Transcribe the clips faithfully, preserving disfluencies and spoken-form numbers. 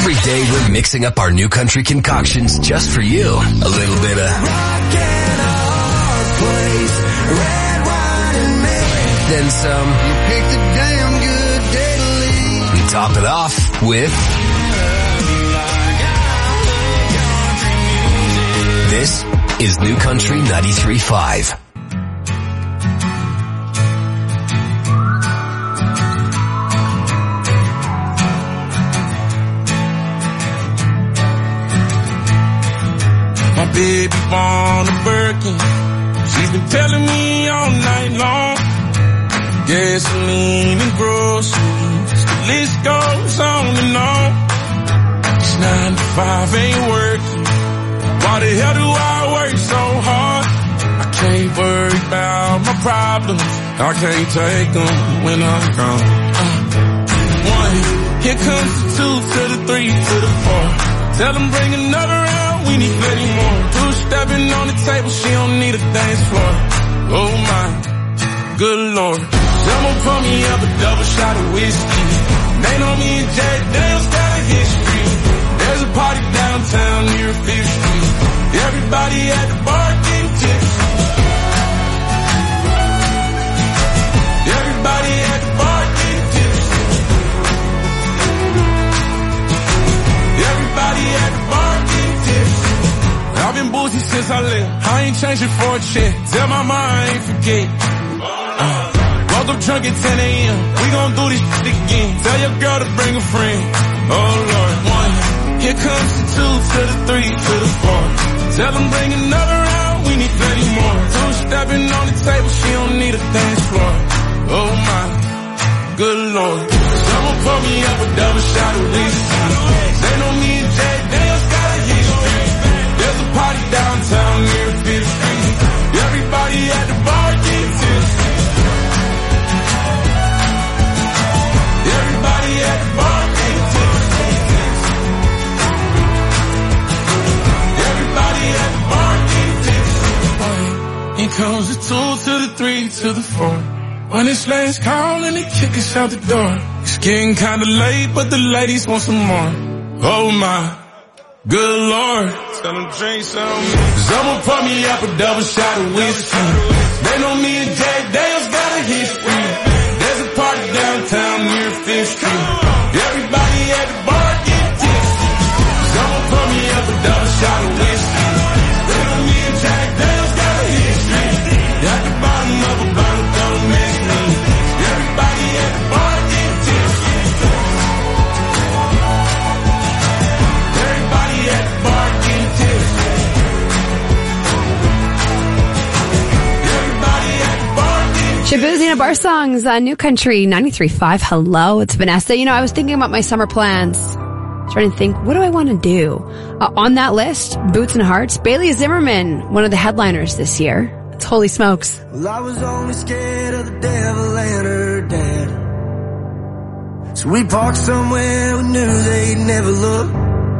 Every day we're mixing up our New Country concoctions just for you. A little bit of rock and a hard place, red wine and mint. Then some. You picked a damn good day to leave. And top it off with this is New Country ninety-three point five. My baby born a Birkin. She's been telling me all night long. Gasoline and groceries, the list goes on and on. It's nine to five, ain't working. Why the hell do I work so hard? I can't worry about my problems. I can't take them when I'm gone. Uh, one, here comes the two to the three to the four. Tell them bring another round, we need plenty more. Two stepping on the table, she don't need a dance floor. Oh my, good Lord. Someone pour me up a double shot of whiskey. They know me and Jack Daniels got a history. There's a party downtown near Fifth Street. Everybody at the bar getting tipsy. Everybody at the bar getting tipsy. Everybody at the bar getting tipsy. I've been boozy since I left. I ain't changing for a check. Tell my mom I ain't forget. Uh, woke up drunk at ten a.m. We gon' do this shit again. Tell your girl to bring a friend. Oh Lord, one. Here comes the two to the three to the four. Tell them bring another round, we need plenty more. Two stepping on the table, she don't need a dance floor. Oh my, good Lord. Someone pour me up a double shot of whiskey. They know me and Jack Daniels got a history. There's a party downtown near Fifth Street. Everybody at the bar getting tipsy. Everybody at the bar getting tipsy. Everybody at the bar getting tipsy. Here comes the two to the three to the four. When it's last call and they kick us out the door. It's getting kinda late, but the ladies want some more. Oh my, good Lord. Tell them drink some. Someone pour me up a double shot of whiskey. They know me and Jack Daniels got a history. There's a party downtown near Fifth Street. Everybody at the bar getting tipsy. Someone pour me up a double shot of whiskey. They know me and Jack Daniels got a history. At the bottom of a bottle, don't miss me. Everybody at the bar getting tipsy. Everybody at the bar getting tipsy. Everybody at the bar getting tipsy. Shaboozey and a Bar Songs on New Country ninety-three point five. Hello, it's Vanessa. You know, I was thinking about my summer plans. Trying to think, what do I want to do? Uh, on that list, Boots and Hearts, Bailey Zimmerman, one of the headliners this year. It's Holy Smokes. Well, I was only scared of the devil and her dad. So we parked somewhere we knew they'd never look.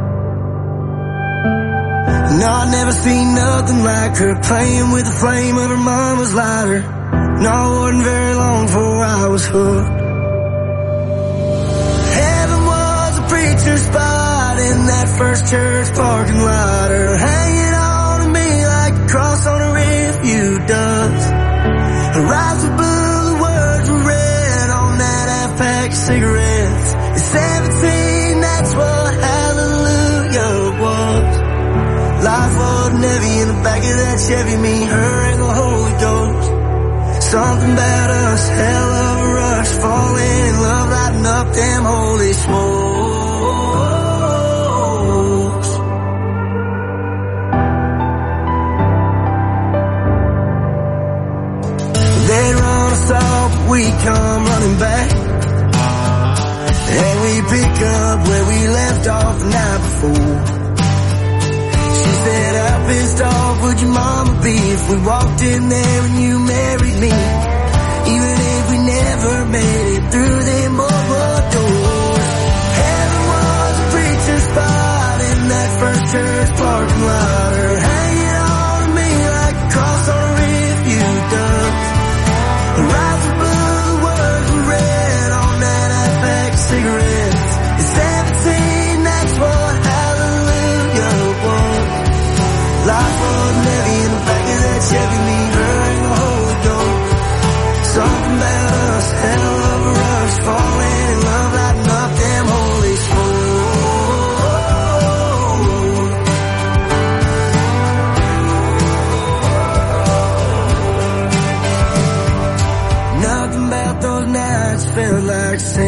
No, I'd never seen nothing like her playing with the flame of her mama's lighter. No, it wasn't very long before I was hooked. Heaven was a preacher's spot in that first church parking lot. Her hanging on to me like a cross on a refuge does. Her eyes were blue, the words were red on that half pack of cigarettes. At seventeen, that's what hallelujah was. Life wasn't heavy in the back of that Chevy, me, her, and the Holy Ghost. Something about us, hell of a rush, falling in love, lighting up them holy smokes. They'd run us off, but we come running back. And we pick up where we left off the night before. She said, how pissed off would your mama be if we walked in there and you married me? Even if we never made it through them boardwalk doors. Heaven was a preacher's spot in that first church parking lot. Her hanging on to me like a cross on a refuge does. Her eyes were blue, the words were red on that half pack of cigarettes. At seventeen, that's what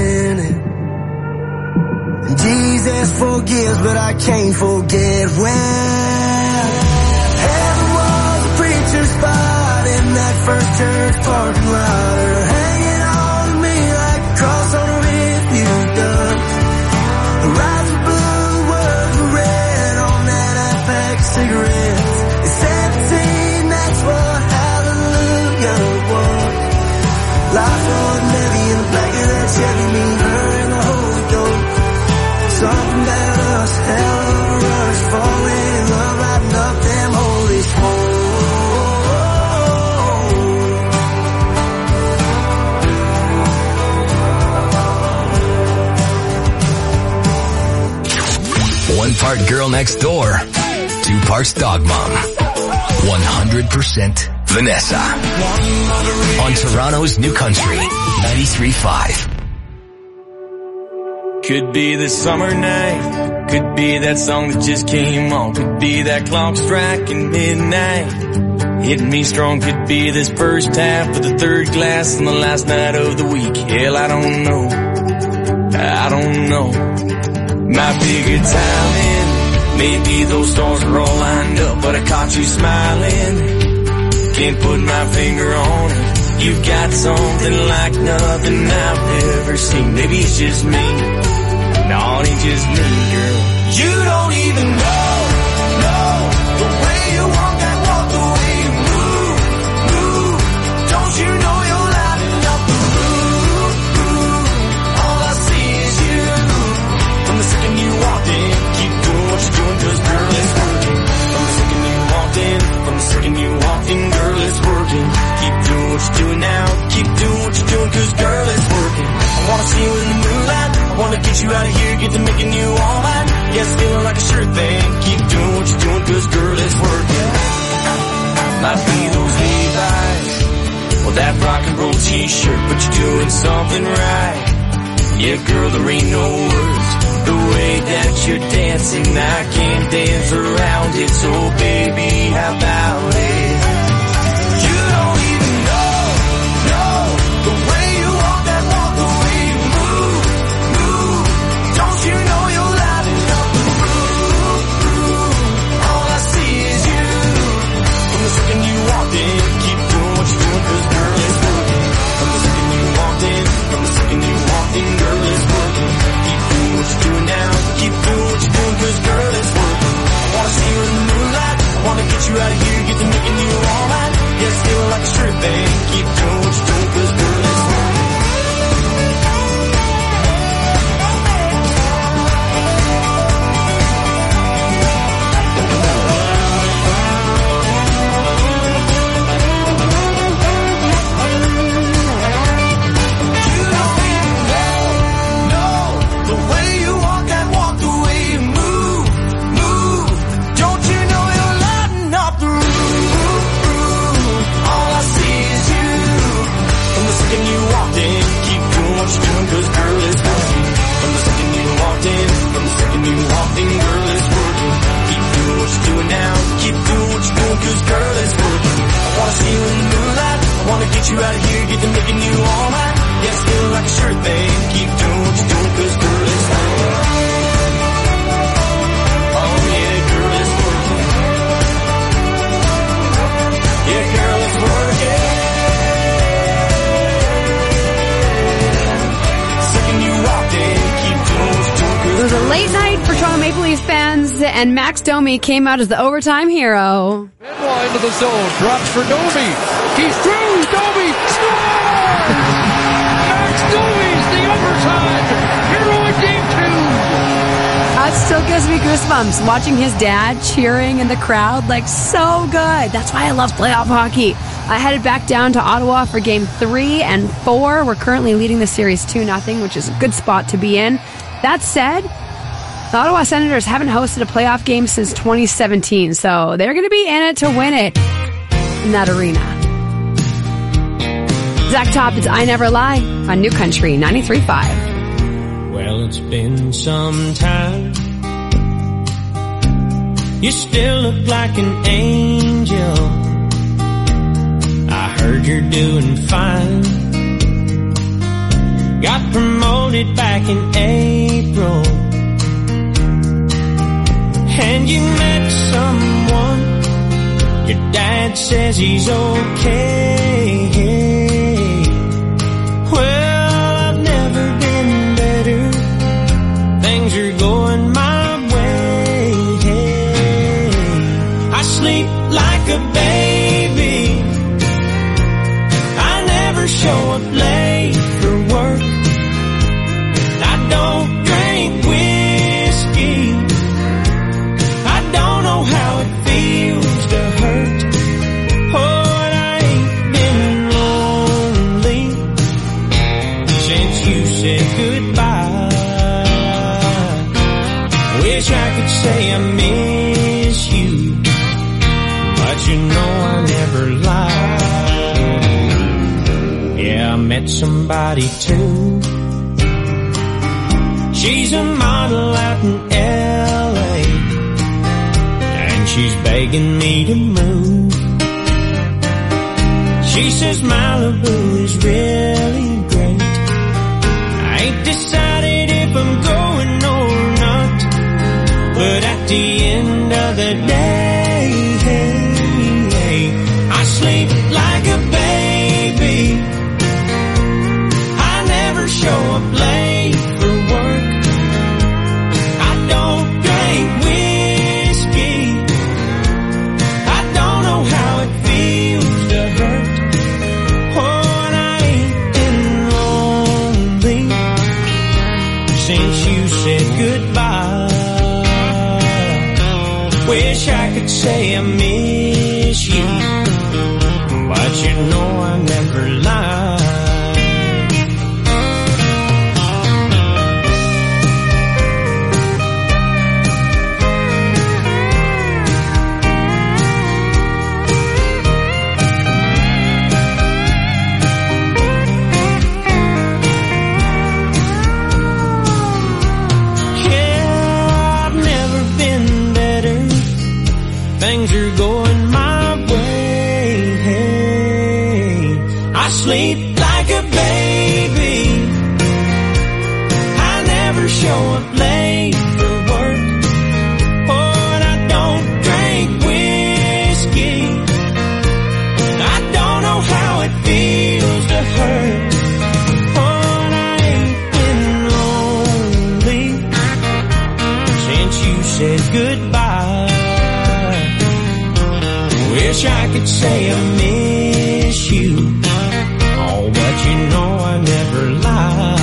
sinning. And Jesus forgives, but I can't forget when heaven was a preacher's spot in that first church parking lot, or hanging on to me like a cross on a refuse dump. The rise of blue was red on that half-pack cigarettes. At seventeen, that's what hallelujah was. Life wasn't heavy in the back of that Chevy, me, her, and the Holy Ghost. Something about us, hell of a rush, falling in love, lighting up them holy smoke. One part girl next door, two parts dog mom. one hundred percent Vanessa. On Toronto's New Country, ninety-three point five. Could be the summer night, could be that song that just came on, could be that clock striking midnight, hitting me strong, could be this first half of the third glass on the last night of the week. Hell, I don't know, I don't know. Might be a good timing, maybe those stars are all lined up, but I caught you smiling. Can't put my finger on it. You've got something like nothing I've ever seen. Maybe it's just me. No, it ain't just me, girl. You don't even know, know the way you walk that walk, the way you move, move. Don't you know you're lighting up the room, room. All I see is you. From the second you walked in, keep doing what you're doing, cause girl, it's working. From the second you walked in, from the second you walked in, girl, it's working. Keep doing what you're doing now, keep doing what you're doing, cause girl, it's working. I wanna see you in the moonlight, I wanna get you out of here, get to making you all mine. Yeah, it's feeling like a sure thing, keep doing what you're doing, cause girl, it's working. Might be those Levi's, well that rock and roll t-shirt, but you're doing something right. Yeah, girl, there ain't no words. The way that you're dancing, I can't dance around it, so baby, how about it? You don't even know, know the way you walk that walk, the way you move, move. Don't you know you're lighting up the room, room. All I see is you. From the second you walked in, keep doing what you're doing, cause girl, it's working. From the second you walked in, from the second you walked in, girl, it's working. Keep doing what you're doing now, keep doing what you're doing, cause girl, it's working. I wanna see you in the moonlight, I wanna get you out of here, get to making you all mine. Yeah, it's feeling like a sure thing, keep doing what you're doing, cause girl, it's working. You don't even know, know the way you walk that walk, the way you move, move. Don't you know you're lighting up the room, room. All I see is you. From the second you walked in, keep doing what you're doing, cause girl, it's working. From the second you walked in, from the second you walked in, girl, it's working. Keep doing what you're doing now, keep doing what you're doing, cause girl, it's working. I wanna see you in the moonlight, I wanna get you out of here, get to making you all mine. Yeah, it's feeling like a sure thing, keep doing what you're doing, cause girl, it's working. Oh yeah, girl, it's working. Yeah, girl, it's working. Second you walked in, keep doing what you're doing, cause It was a late night for Toronto Maple Leafs fans, and Max Domi came out as the overtime hero. Benoit into the zone, drops for Domi. He's through, Domi scores! Max Domi's the overtime hero in game two. That still gives me goosebumps watching his dad cheering in the crowd, like so good. That's why I love playoff hockey. I headed back down to Ottawa for game three and four. We're currently leading the series two nothing, which is a good spot to be in. That said, the Ottawa Senators haven't hosted a playoff game since twenty seventeen, so they're going to be in it to win it in that arena. Zach Top, it's I Never Lie on New Country ninety-three point five. Well, it's been some time. You still look like an angel. I heard you're doing fine. got promoted back in April. And you met someone, your dad says he's okay. Well, I've never been better, things are going my way. I sleep like a baby, I never show up late for work, I don't drink whiskey, I don't know how it feels to hurt. Oh, and I ain't been lonely since you said goodbye. Wish I could say I miss you, but you know I never lie. Yeah, I met somebody too. She's a model out in L A, and she's begging me to move. She says Malibu is really great. I ain't decided if I'm going or not, but at the end of the day, I sleep like a baby, I never show up late for work, I don't drink whiskey, I don't know how it feels to hurt. Oh, and I ain't been lonely since you said goodbye. Wish I could say I miss you, but you know I never lie. Yeah, I've never been better, things are going my way. I sleep like a baby, I never show up late for work. Oh, and I don't drink whiskey, I don't know how it feels to hurt. Oh, and I ain't been lonely since you said goodbye. Wish I could say I miss you, oh, but you know I never lie.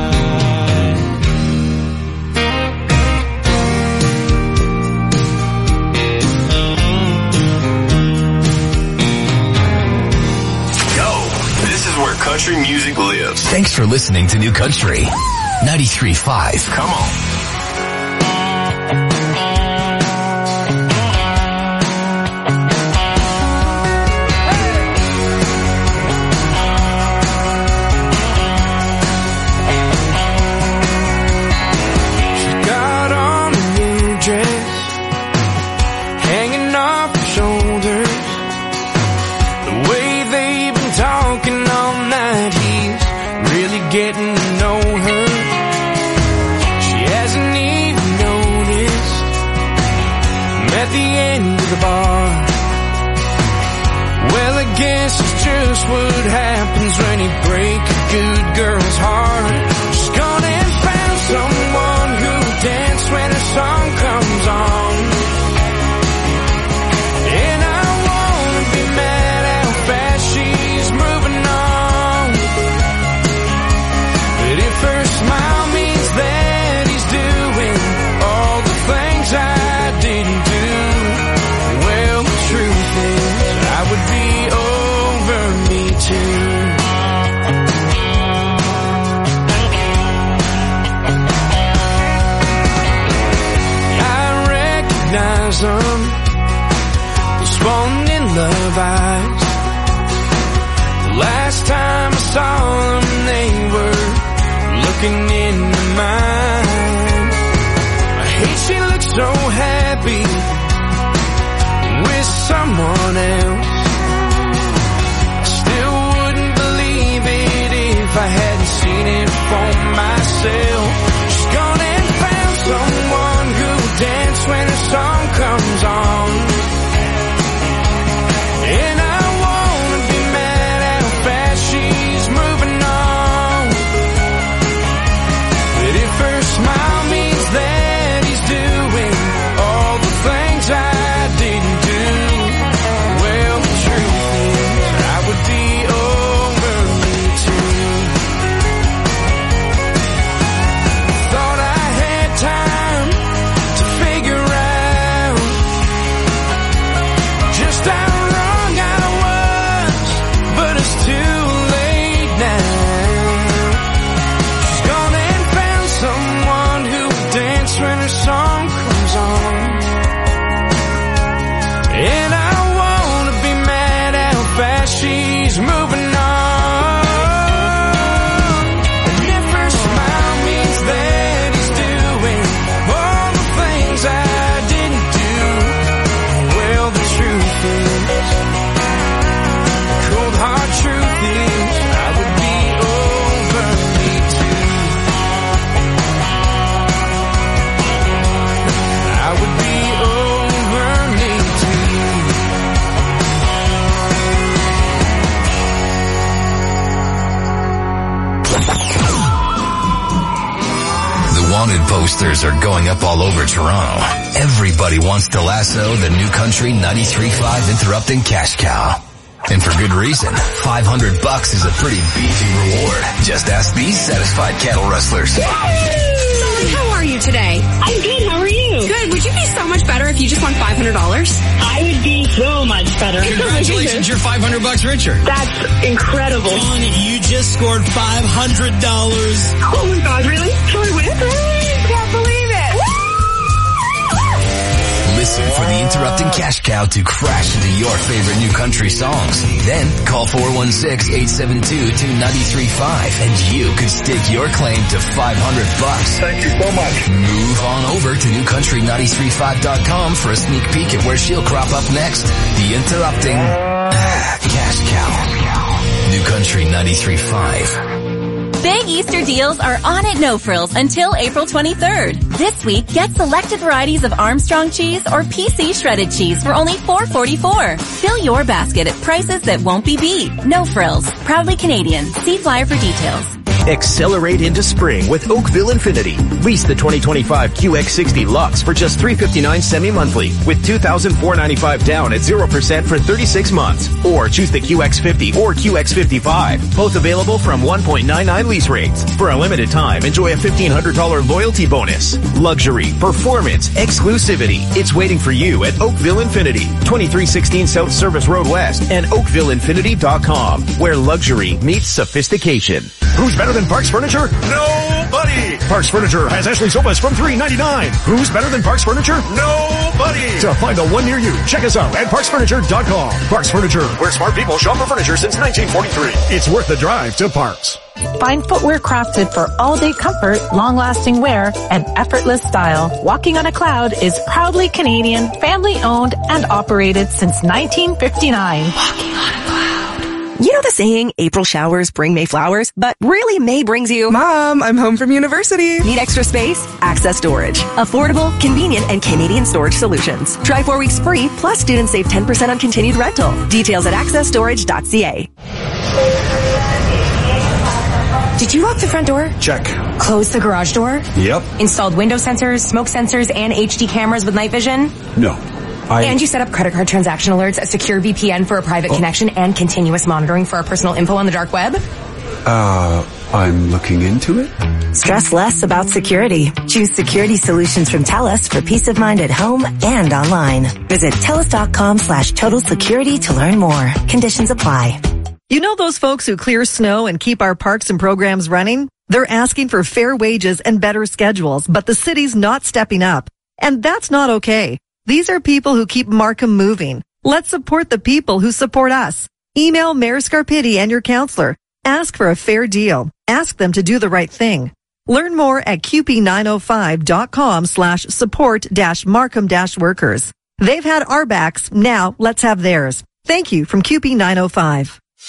Go! This is where country music lives. Thanks for listening to New Country ninety-three point five. Come on. Getting to know her, she hasn't even noticed. I'm at the end of the bar. Well, I guess it's just what happens when you break a good girl's heart. She's gone and found someone who'll dance when her song comes on. And I wanna be mad how fast she's moving on. But if her smile means that he's doing all the things I didn't do, well, the truth is I would be over me too. I recognize them, those falling in love eyes. The last time I saw them, they were looking into mine. I hate she looks so happy with someone else. I still wouldn't believe it if I hadn't seen it for myself. She's gone and found someone who'll dance when her song comes on. And I wanna be mad at how fast she's moving on. But if her smile means that he's doing all the things I didn't do, well, the truth is I would be over me too. Thought I had time to figure out just how wrong I was, but it's too late now. She's gone and found someone who will dance when her song comes on. And I wanna be mad at how fast she's moving on. And if her smile means that he's doing all the things I didn't do, well, the truth is, cold hard truth is, I would be over me too. I would be over me too. The wanted posters are going up all over Toronto. Everybody wants to lasso the New Country ninety-three point five Interrupting Cash Cow. And for good reason. five hundred bucks is a pretty beefy reward. Just ask these satisfied cattle rustlers. How are you today? I'm good. How are you? Good. Would you be so much better if you just won five hundred dollars? I would be so much better. Congratulations, you're five hundred bucks richer. That's incredible. John, you just scored five hundred dollars. Oh my God, really? Can I win? I can't believe it. Listen for the Interrupting Cash Cow to crash into your favorite New Country songs. Then call four one six, eight seven two, two nine three five and you could stake your claim to five hundred bucks. Thank you so much. Move on over to new country nine three five dot com for a sneak peek at where she'll crop up next. The Interrupting Cash Cow. New Country ninety-three point five. Big Easter deals are on at No Frills until April twenty-third. This week, get selected varieties of Armstrong cheese or P C shredded cheese for only four forty-four. Fill your basket at prices that won't be beat. No Frills. Proudly Canadian. See flyer for details. Accelerate into spring with Oakville Infinity. Lease the twenty twenty-five Q X sixty Lux for just three hundred fifty-nine dollars semi-monthly with two thousand four hundred ninety-five dollars down at zero percent for thirty-six months. Or choose the Q X fifty or Q X fifty-five. Both available from one point nine nine lease rates. For a limited time, enjoy a fifteen hundred dollars loyalty bonus. Luxury, performance, exclusivity. It's waiting for you at Oakville Infinity. twenty-three sixteen South Service Road West and oakville infinity dot com, where luxury meets sophistication. Who's better than Parks Furniture? Nobody! Parks Furniture has Ashley sofas from three ninety-nine. Who's better than Parks Furniture? Nobody! To find the one near you, check us out at parks furniture dot com. Parks Furniture, where smart people shop for furniture since nineteen forty-three. It's worth the drive to Parks. Find footwear crafted for all-day comfort, long-lasting wear, and effortless style. Walking on a Cloud is proudly Canadian, family-owned, and operated since nineteen fifty-nine. Walking on a Cloud. You know the saying, April showers bring May flowers, but really May brings you, Mom, I'm home from university. Need extra space? Access Storage. Affordable, convenient, and Canadian storage solutions. Try four weeks free, plus students save ten percent on continued rental. Details at access storage dot c a. Did you lock the front door? Check. Close the garage door? Yep. Installed window sensors, smoke sensors, and H D cameras with night vision? No. I... And you set up credit card transaction alerts, a secure V P N for a private oh. connection, and continuous monitoring for our personal info on the dark web? Uh, I'm looking into it. Stress less about security. Choose security solutions from TELUS for peace of mind at home and online. Visit telus.com slash total security to learn more. Conditions apply. You know those folks who clear snow and keep our parks and programs running? They're asking for fair wages and better schedules, but the city's not stepping up. And that's not okay. These are people who keep Markham moving. Let's support the people who support us. Email Mayor Scarpitti and your counselor. Ask for a fair deal. Ask them to do the right thing. Learn more at q p nine oh five dot com slash support dash Markham dash workers. They've had our backs. Now let's have theirs. Thank you from Q P nine oh five.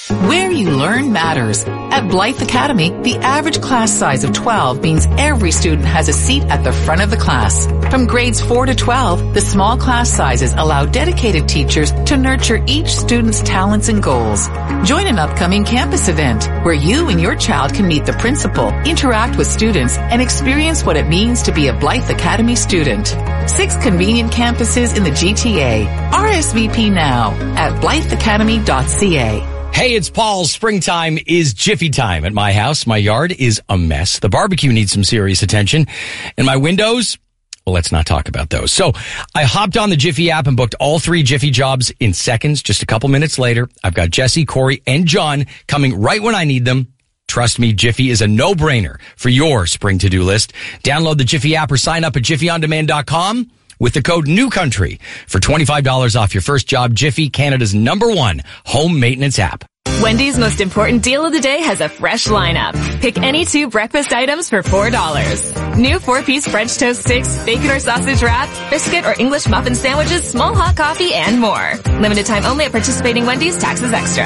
Where you learn matters. At Blythe Academy, the average class size of twelve means every student has a seat at the front of the class. From grades four to twelve, the small class sizes allow dedicated teachers to nurture each student's talents and goals. Join an upcoming campus event where you and your child can meet the principal, interact with students, and experience what it means to be a Blythe Academy student. Six convenient campuses in the G T A. R S V P now at blythe academy dot c a. Hey, it's Paul. Springtime is Jiffy time at my house. My yard is a mess. The barbecue needs some serious attention. And my windows, well, let's not talk about those. So I hopped on the Jiffy app and booked all three Jiffy jobs in seconds. Just a couple minutes later, I've got Jesse, Corey, and John coming right when I need them. Trust me, Jiffy is a no-brainer for your spring to-do list. Download the Jiffy app or sign up at jiffy on demand dot com. With the code NEWCOUNTRY for twenty-five dollars off your first job. Jiffy, Canada's number one home maintenance app. Wendy's most important deal of the day has a fresh lineup. Pick any two breakfast items for four dollars. New four-piece French toast sticks, bacon or sausage wrap, biscuit or English muffin sandwiches, small hot coffee, and more. Limited time only at participating Wendy's. Taxes extra.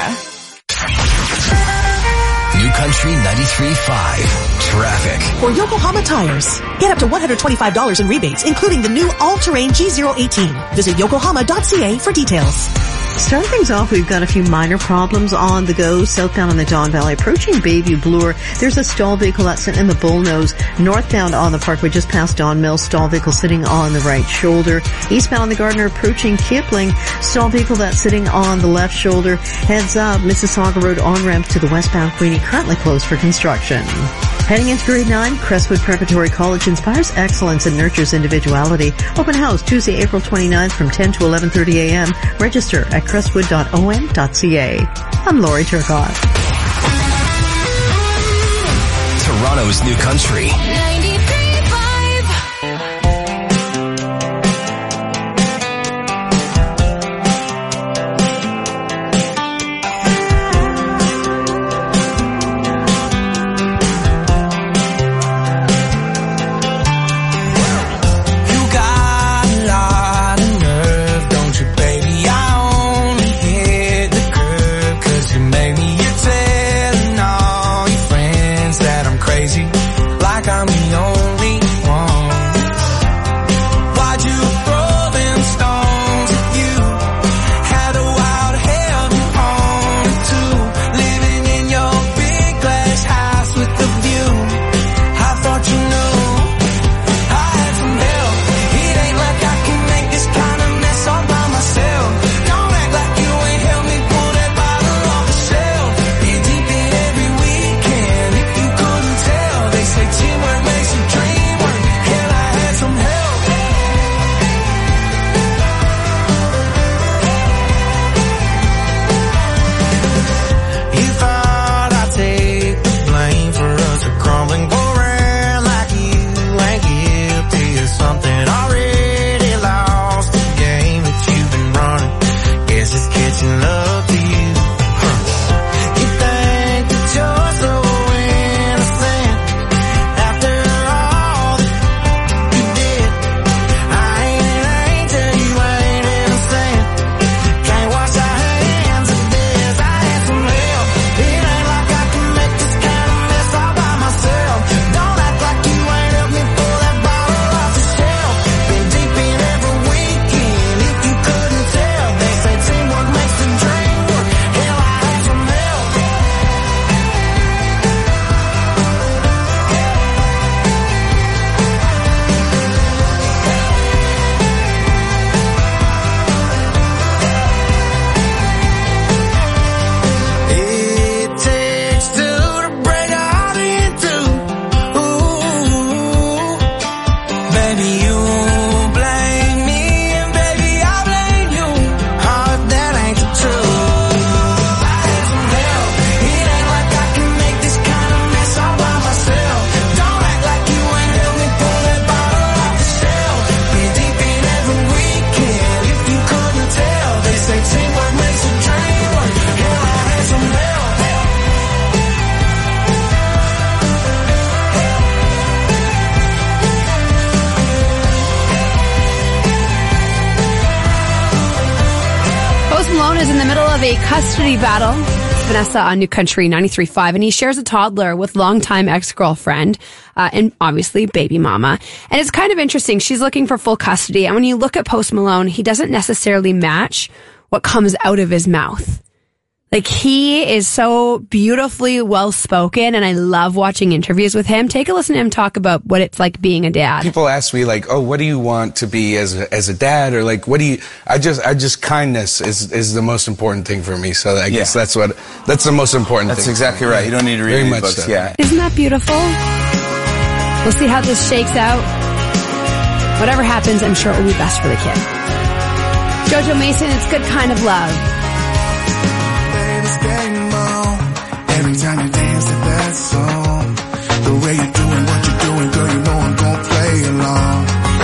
New Country ninety-three point five. Traffic. For Yokohama Tires, get up to one hundred twenty-five dollars in rebates, including the new all-terrain G zero eighteen. Visit yokohama dot c a for details. Starting things off, we've got a few minor problems on the go. Southbound on the Don Valley, approaching Bayview Bloor. There's a stall vehicle that's sitting in the Bullnose. Northbound on the Parkway, just past Don Mills, stall vehicle sitting on the right shoulder. Eastbound on the Gardner, approaching Kipling, stall vehicle that's sitting on the left shoulder. Heads up, Mississauga Road on-ramp to the westbound Queenie, currently closed for construction. Heading into grade nine, Crestwood Preparatory College inspires excellence and nurtures individuality. Open house Tuesday, April twenty-ninth from ten to eleven thirty a.m. Register at crestwood dot o n dot c a. I'm Lori Turcotte. Toronto's New Country. Custody battle Vanessa on New Country ninety-three point five, and he shares a toddler with longtime ex-girlfriend uh, and obviously baby mama. And it's kind of interesting. She's looking for full custody. And when you look at Post Malone, he doesn't necessarily match what comes out of his mouth. Like, he is so beautifully well-spoken, and I love watching interviews with him. Take a listen to him talk about what it's like being a dad. People ask me, like, oh, what do you want to be as a, as a dad? Or, like, what do you... I just, I just kindness is, is the most important thing for me. So I guess Yeah. that's what... That's the most important That's thing. exactly right. You don't need to read Very any much books, so. yeah. Isn't that beautiful? We'll see how this shakes out. Whatever happens, I'm sure it will be best for the kid. Jojo Mason, it's Good Kind of Love. Every time you dance to that song, the way you're doing what you're doing, girl, you know I'm gonna play along.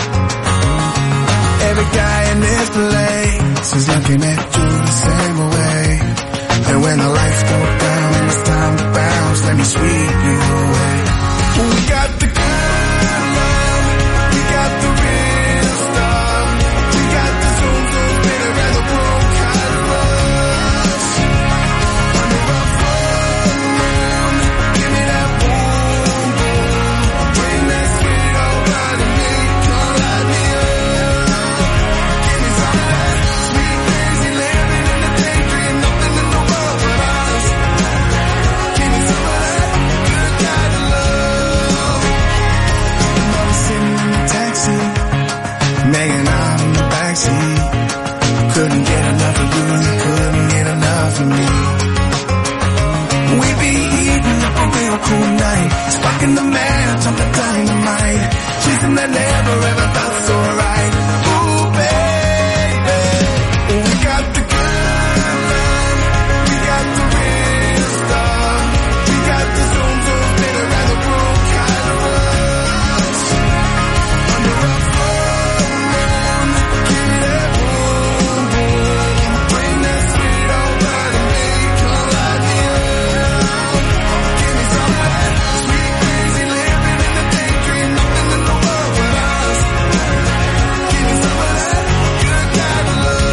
Every guy in this place is looking at you the same way. And when the lights go down and it's time to bounce, let me sweep you away. We got the good love, we got the real stuff, we got the zoom zoom bitter and the broke kind of rush. Under a full moon, give me that boom boom, bring that sweet over to me, come light me up. Give me some of that sweet crazy living in the daydream, nothing in the world but us. Give me some of that good kind of love. I was sitting in the taxi, Megan out in the backseat. Couldn't get enough of you, and you couldn't get enough of me. We be eating up a real cool night, sparking the match on the dynamite, chasing that never ever felt so right. Ooh, baby, we got the good love, we got the real stuff, we got the zoom zoom bitter and the broke kind of rush. Under a full moon, give me that boom boom, bring that sweet over to me, come light me up. Give me some of that sweet crazy living in the daydream, nothing in the world but us. Give me some of that good kind of love.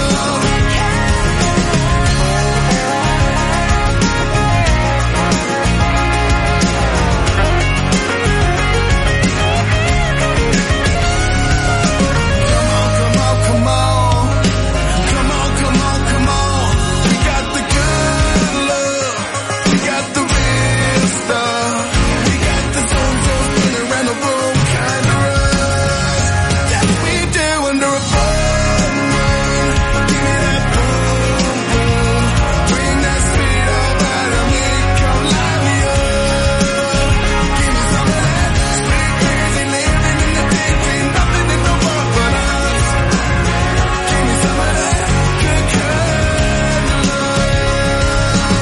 Come on, come on, come on. Come on, come on, come on. We got the good love. We got the real stuff. We got the zoom zoom spinning around the room kind of rush. Yes, we do under a full moon. Give me that boom boom. Bring that sweet over to me. Come light me up. Give me some of that sweet crazy living in the daydream, nothing in the world but us. Give me some of that good kind of love.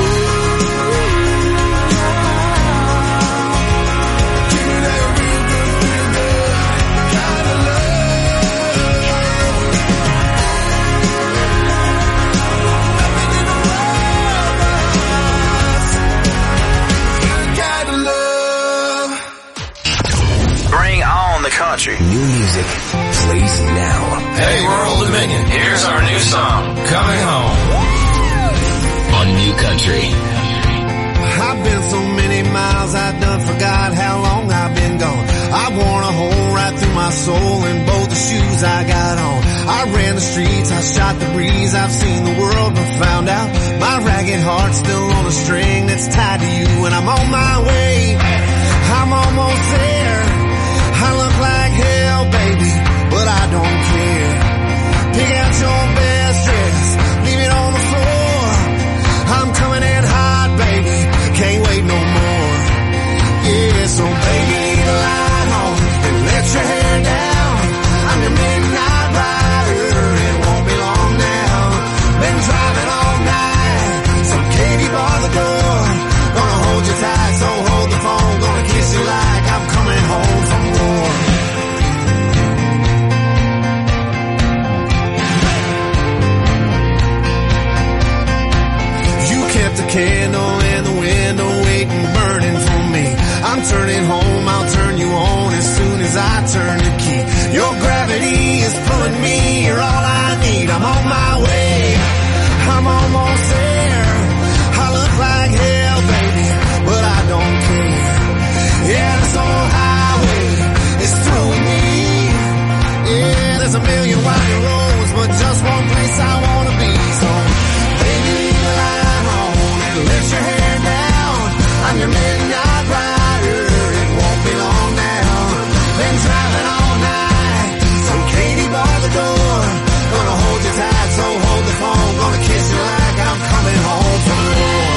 Give me that real good, real good kind of love. Nothing in the world but us. Good kind of love. Bring on the country. New music plays now. Hey, we're Old Dominion. Here's our new song, Coming Home. On New Country. I've been so many miles, I done forgot how long I've been gone. I've worn a hole right through my soul in both the shoes I got on. I ran the streets, I shot the breeze, I've seen the world and found out my ragged heart's still on a string that's tied to you, and I'm on my way. I'm almost there. I look like hell, baby, but I don't care. Pick out your best dress, leave it on the floor. I'm coming in hot, baby, can't wait no more. Yeah, so baby, leave the light on and let your hair down. I'm your midnight rider, it won't be long now. Been driving all night, so Katie bar the door. Gonna hold you tight, so hold the phone. Gonna kiss you like I'm coming a million winding roads, but just one place I wanna be. So, baby, leave the light on and lift your hair down. I'm your midnight rider, it won't be long now. Been driving all night, so Katie bar the door. Gonna hold you tight, so hold the phone. Gonna kiss you like I'm coming home from the war.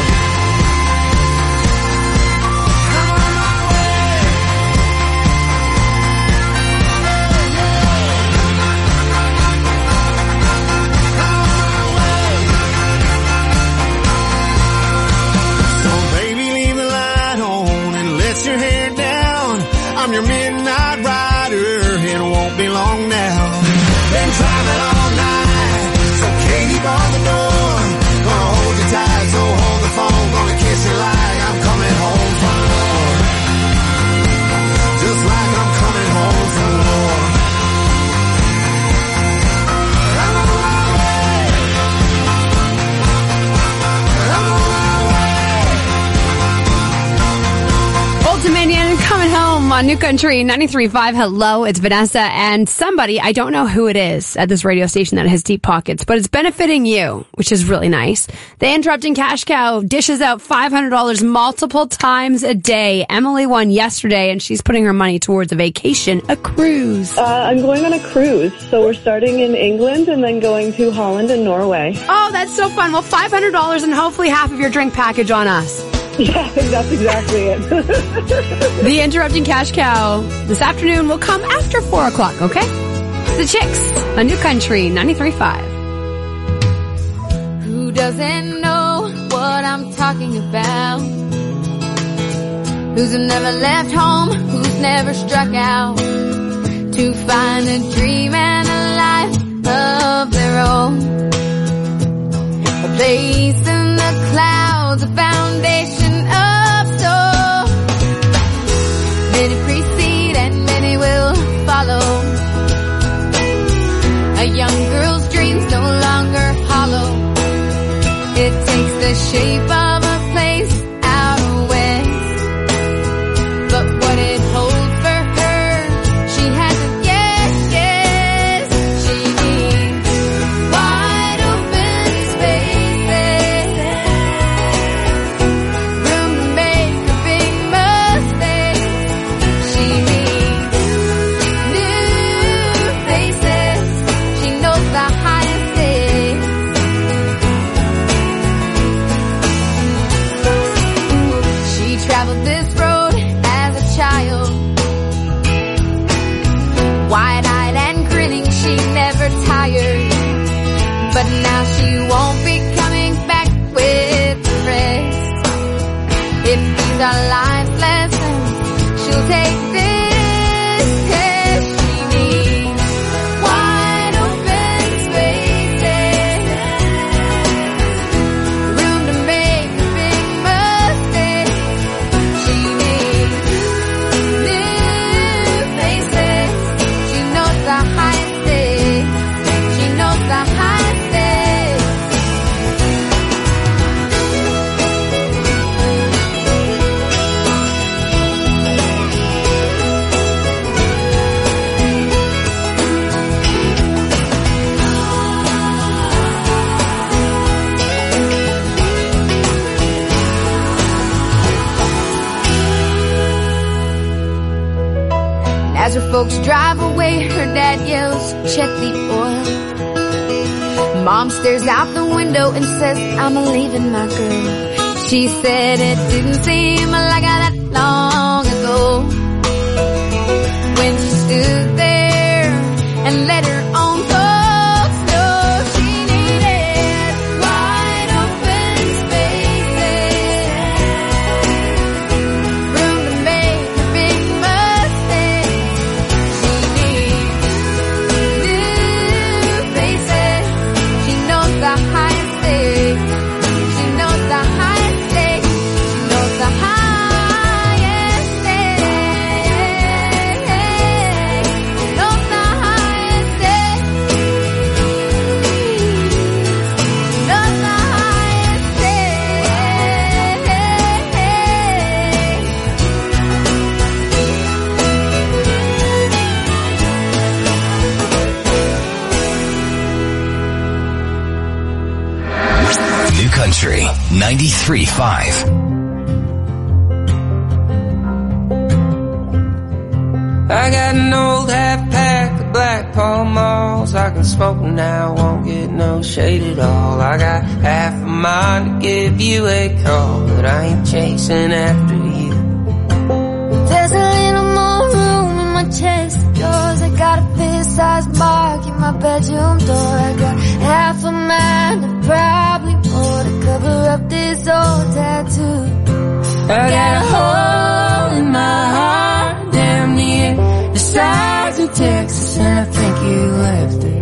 I'm your midnight rider, it won't be long now. Been driving all night, so Katie bar the door. Gonna hold you tight, so hold the phone. Gonna kiss you like I'm coming home from the war. Just like I'm coming home from the war. I'm on my way. I'm on my way. Old Dominion coming home on New Country ninety-three point five. Hello, it's Vanessa and somebody, I don't know who it is at this radio station that has deep pockets, but it's benefiting you, which is really nice. The Interrupting Cash Cow dishes out five hundred dollars multiple times a day. Emily won yesterday and she's putting her money towards a vacation, a cruise. Uh, I'm going on a cruise, so we're starting in England and then going to Holland and Norway. Oh, that's so fun. Well, five hundred dollars and hopefully half of your drink package on us. Yeah, that's exactly it. The Interrupting Cash Cow this afternoon will come after four o'clock, okay? The Chicks, a New Country ninety-three point five. Who doesn't know what I'm talking about? Who's never left home? Who's never struck out to find a dream and a life of their own? A place in the clouds, a foundation of soul. Many precede and many will follow. A young girl's dreams no longer hollow. It takes the shape of a place out west. But what it holds for her, she hasn't yet guessed. She needs wide open spaces, room to make a big mistake. She needs new faces. She knows the highest stakes. She traveled this road as a child, wide-eyed and grinning, she never tired. But now she won't be coming back with the rest. If these are life lessons, she'll take this test. She needs wide open spaces, room to make a big mistake. She needs new faces. She knows the highest stakes. She knows the highest stakes. As her folks drive away, her dad yells, check the oil. Mom stares out the window and says, I'm leaving my girl. She said it didn't seem like that long ago when she stood there and let her own folks know she needed wide open spaces, room to make a big mistake. She needs new faces. She knows the highest stakes. She knows the highest stakes. She knows the highest stakes. Knows the highest stakes. Country ninety-three point five. I got an old half pack of Black Pall Malls. I can smoke now, won't get no shade at all. I got half a mind to give you a call, but I ain't chasing after you. There's a little more room in my chest of drawers. I got a fist-sized mark in my bedroom door. I got half a mind and probably more to cover up this old tattoo. I got a hole in my heart, damn near the size of Texas, and I think you left it.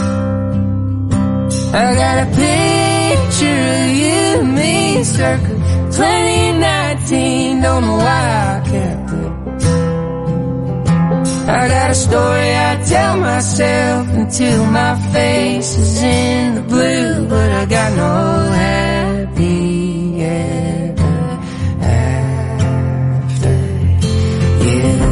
I got a picture of you and me circa twenty nineteen, don't know why I kept it. I got a story I tell myself until my face is in the blue, but I got no happy ever after you.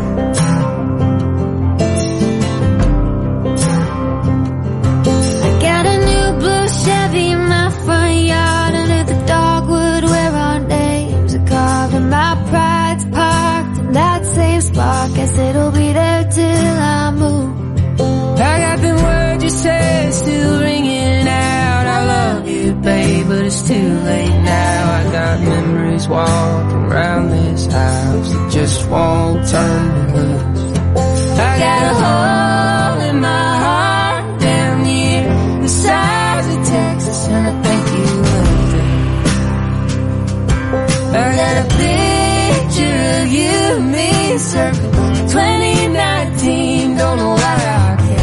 I got a new blue Chevy in my front yard under the dogwood where our names are carved, and my pride's parked in that same spot. Guess it'll be there till I move. I got them words you said still ringing out. I love you, babe, but it's too late now. I got memories walking around this house that just won't turn me loose. I got a hole in my heart down near the size of Texas, and I think you left it. I got a picture of you and me circa twenty nineteen, don't know why I kept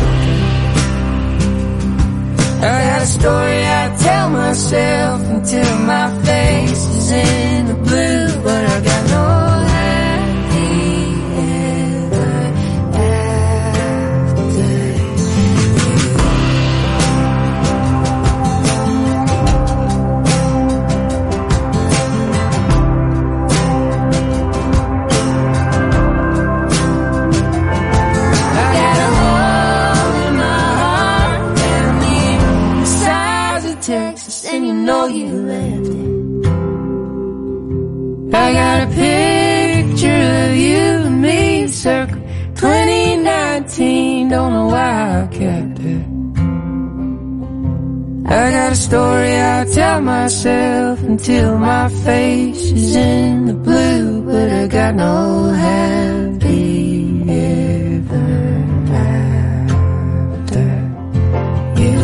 it. I got a story I tell myself until my face is in the blue, but I got no happy ever after I got a hole in my heart down near the size of Texas, and you know you left it. I got a picture of you and me circa twenty nineteen, don't know why I kept it. I got a story I tell myself until my face is in the blue, but I got no happy ever after you.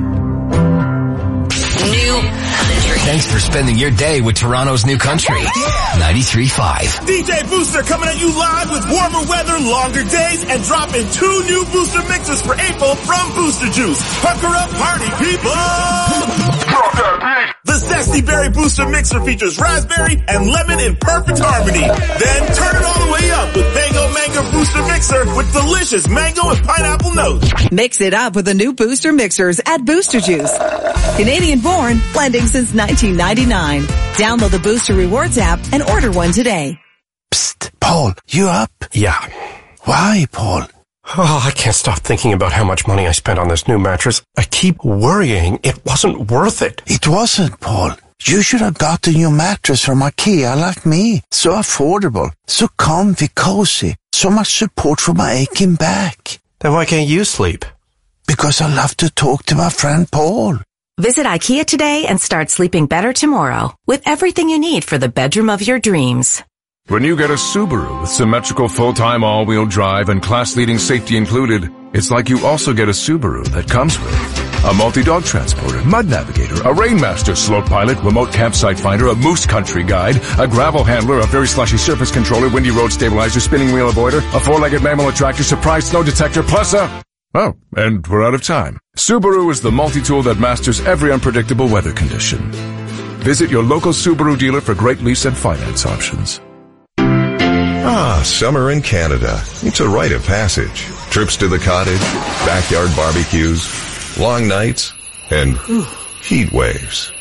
New Country. Thanks for spending your day with Toronto's New Country ninety-three point five. D J Booster coming at you live with warmer weather, longer days, and dropping two new Booster mixes for April from Booster Juice. Pucker up, party people! Drop that beat! The Zesty Berry Booster Mixer features raspberry and lemon in perfect harmony. Then turn it all the way up with Mango Mango Booster Mixer with delicious mango and pineapple notes. Mix it up with the new Booster Mixers at Booster Juice. Canadian born, blending since nineteen ninety-nine. Download the Booster Rewards app and order one today. Psst, Paul, you up? Yeah. Why, Paul? Oh, I can't stop thinking about how much money I spent on this new mattress. I keep worrying it wasn't worth it. It wasn't, Paul. You should have got a new mattress from IKEA like me. So affordable, so comfy, cozy, so much support for my aching back. Then why can't you sleep? Because I love to talk to my friend Paul. Visit IKEA today and start sleeping better tomorrow with everything you need for the bedroom of your dreams. When you get a Subaru with symmetrical full-time all-wheel drive and class-leading safety included, it's like you also get a Subaru that comes with a multi-dog transporter, mud navigator, a Rainmaster slope pilot, remote campsite finder, a moose country guide, a gravel handler, a very slushy surface controller, windy road stabilizer, spinning wheel avoider, a four-legged mammal attractor, surprise snow detector, plus a... Oh, and we're out of time. Subaru is the multi-tool that masters every unpredictable weather condition. Visit your local Subaru dealer for great lease and finance options. Ah, summer in Canada. It's a rite of passage. Trips to the cottage, backyard barbecues, long nights, and heat waves.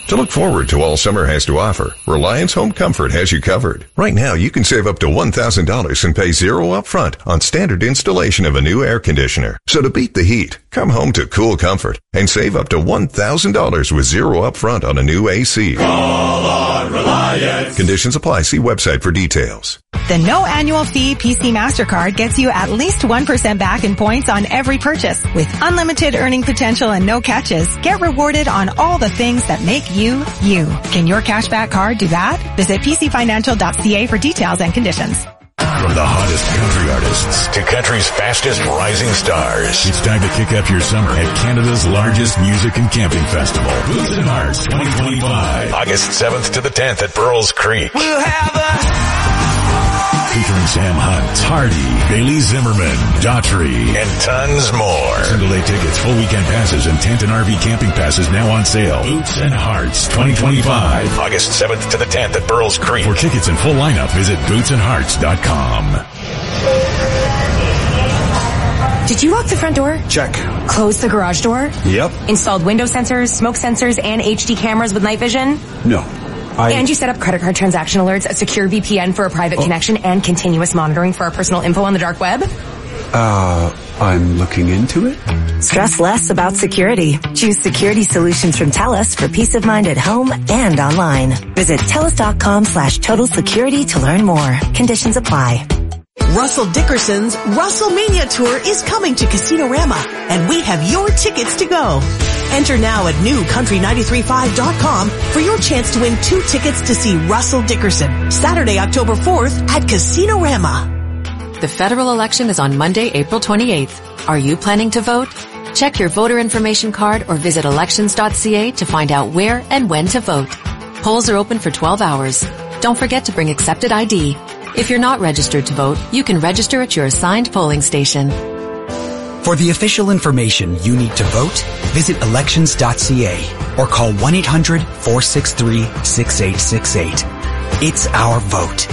To look forward to all summer has to offer, Reliance Home Comfort has you covered. Right now, you can save up to one thousand dollars and pay zero up front on standard installation of a new air conditioner. So to beat the heat, come home to cool comfort and save up to one thousand dollars with zero up front on a new A C. Call on Reliance. Conditions apply. See website for details. The no annual fee P C MasterCard gets you at least one percent back in points on every purchase. With unlimited earning potential and no catches, get rewarded on all the things that make you, you. Can your cashback card do that? Visit p c financial dot c a for details and conditions. From the hottest country artists to country's fastest rising stars, it's time to kick up your summer at Canada's largest music and camping festival, Boots and Hearts twenty twenty-five. August seventh to the tenth at Burles Creek. We'll have a... Featuring Sam Hunt, Hardy, Bailey Zimmerman, Daughtry, and tons more. Single-day tickets, full weekend passes, and tent and R V camping passes now on sale. Boots and Hearts twenty twenty-five. August seventh to the tenth at Burles Creek. For tickets and full lineup, visit boots and hearts dot com. Did you lock the front door? Check. Close the garage door? Yep. Installed window sensors, smoke sensors, and H D cameras with night vision? No. I... And you set up credit card transaction alerts, a secure V P N for a private oh. connection, and continuous monitoring for our personal info on the dark web? Uh, I'm looking into it. Stress less about security. Choose security solutions from TELUS for peace of mind at home and online. Visit telus.com slash total security to learn more. Conditions apply. Russell Dickerson's WrestleMania Tour is coming to Casino-Rama, and we have your tickets to go. Enter now at new country nine three five dot com for your chance to win two tickets to see Russell Dickerson, Saturday, October fourth at Casino-Rama. The federal election is on Monday, April twenty-eighth. Are you planning to vote? Check your voter information card or visit elections dot c a to find out where and when to vote. Polls are open for twelve hours. Don't forget to bring accepted I D. If you're not registered to vote, you can register at your assigned polling station. For the official information you need to vote, visit elections dot c a or call one eight hundred four six three six eight six eight. It's our vote.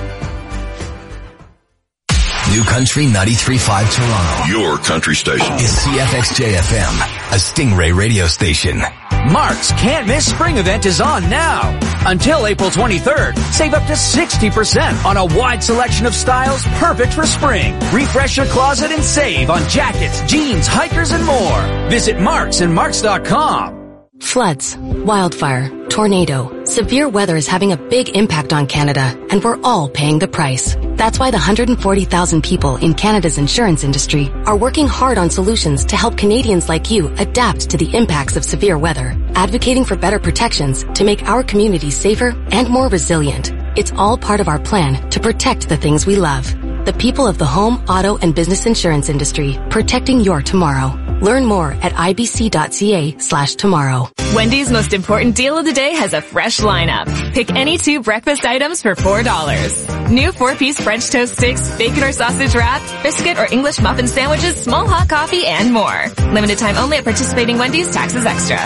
New Country ninety-three point five Toronto. Your country station. Is C F X J F M, a Stingray radio station. Mark's Can't Miss Spring event is on now. Until April twenty-third, save up to sixty percent on a wide selection of styles perfect for spring. Refresh your closet and save on jackets, jeans, hikers, and more. Visit Marks and Marks dot com. Floods, wildfire, tornado. Severe weather is having a big impact on Canada, and we're all paying the price. That's why the one hundred forty thousand people in Canada's insurance industry are working hard on solutions to help Canadians like you adapt to the impacts of severe weather, advocating for better protections to make our communities safer and more resilient. It's all part of our plan to protect the things we love. The people of the home, auto, and business insurance industry, protecting your tomorrow. Learn more at ibc dot c a slash tomorrow. Wendy's most important deal of the day has a fresh lineup. Pick any two breakfast items for four dollars. New four-piece French toast sticks, bacon or sausage wrap, biscuit or English muffin sandwiches, small hot coffee, and more. Limited time only at participating Wendy's. Taxes extra.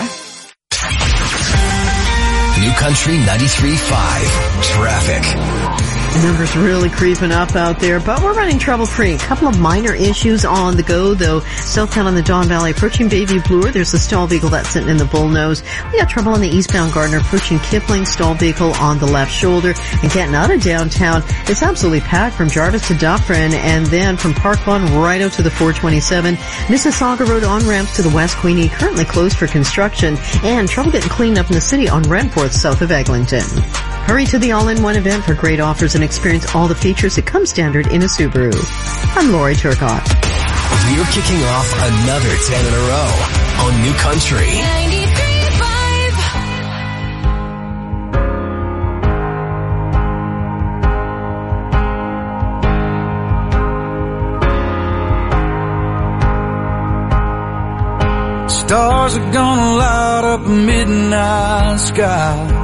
New Country ninety-three point five. Traffic. The numbers really creeping up out there, but we're running trouble-free. A couple of minor issues on the go, though. Southbound on the Don Valley, approaching Bayview Bloor, there's a stall vehicle that's sitting in the Bullnose. We got trouble on the eastbound Gardner, approaching Kipling, stall vehicle on the left shoulder. And getting out of downtown, it's absolutely packed from Jarvis to Dufferin, and then from Park Lawn right out to the four twenty-seven. Mississauga Road on-ramps to the West Queenie, currently closed for construction, and trouble getting cleaned up in the city on Renforth, south of Eglinton. Hurry to the all-in-one event for great offers and experience all the features that come standard in a Subaru. I'm Lori Turcotte. We're kicking off another ten in a row on New Country ninety-three point five. Stars are gonna light up a midnight sky.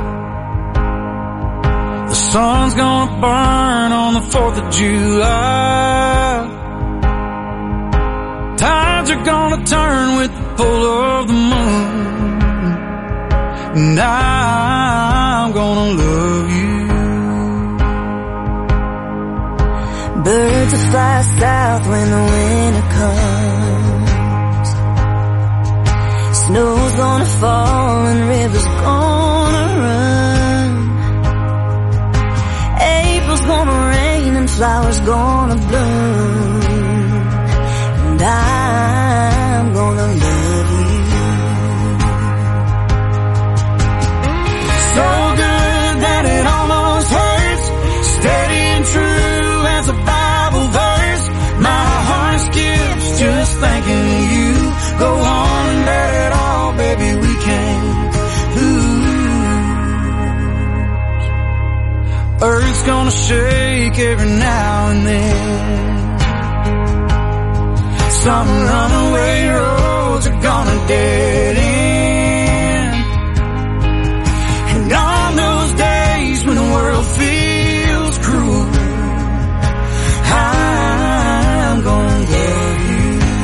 The sun's gonna burn on the fourth of July. Tides are gonna turn with the pull of the moon. And I'm gonna love you. Birds will fly south when the winter comes. Snow's gonna fall and rivers gonna run. April's gonna rain and flowers gonna bloom. And I'm gonna love you. So good that it almost hurts. Steady and true as a Bible verse. My heart skips just thinking of you. Go on and let it all, baby, we can't lose. Earth's gonna shake every now and then. Some runaway roads are gonna dead end. And on those days when the world feels cruel, I'm gonna love you.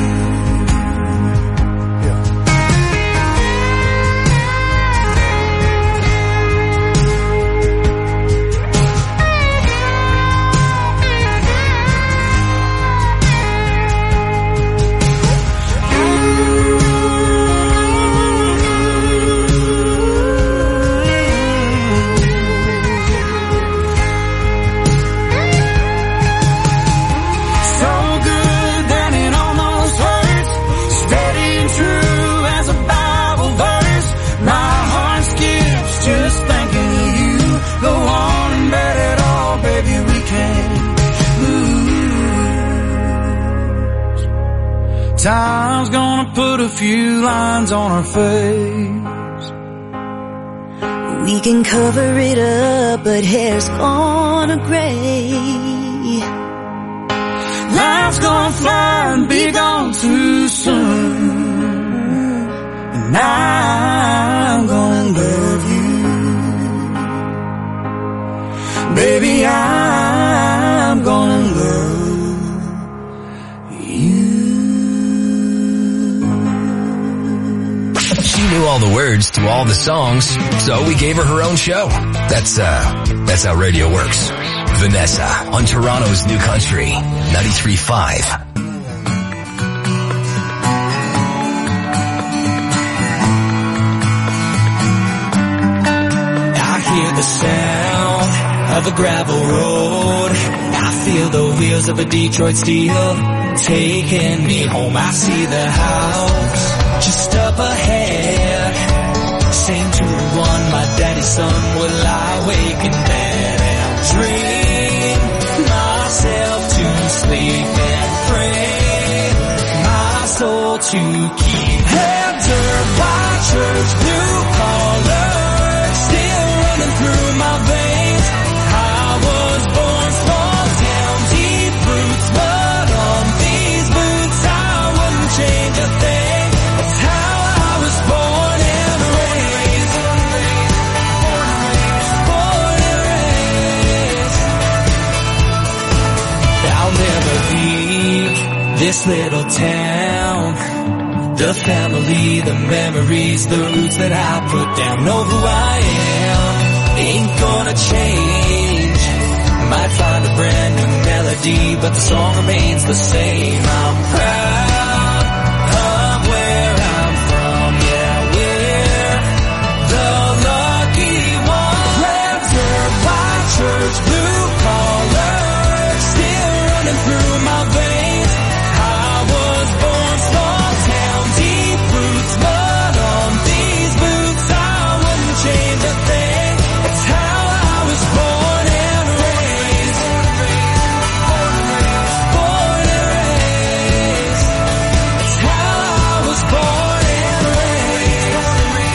Time's gonna put a few lines on our face. We can cover it up, but hair's gonna gray. Life's gonna fly and be gone too soon. And I'm gonna love you. Baby, I'm gonna love you. She knew all the words to all the songs, so we gave her her own show. That's, uh, that's how radio works. Vanessa on Toronto's New Country, ninety-three point five. I hear the sound of a gravel road. I feel the wheels of a Detroit steel taking me home. I see the house just up ahead. Same to one, my daddy's son will lie awake in bed and dream myself to sleep and pray my soul to keep. Hands are by church, blue collar, still running through my veins. I was born small town, deep roots, but on these boots I wouldn't change a thing. That's how I was born and raised. Born and raised. I'll never leave this little town. The family, the memories, the roots that I put down. Know who I am, ain't gonna change. Might find a brand new melody, but the song remains the same. I'm proud of where I'm from, yeah, we're the lucky ones. Leather by church, blue collar, still running through my veins. I was born small town, deep roots, but on these boots I wouldn't change a thing. It's how I was born and raised. Born and raised. Born and raised. It's how I was born and raised.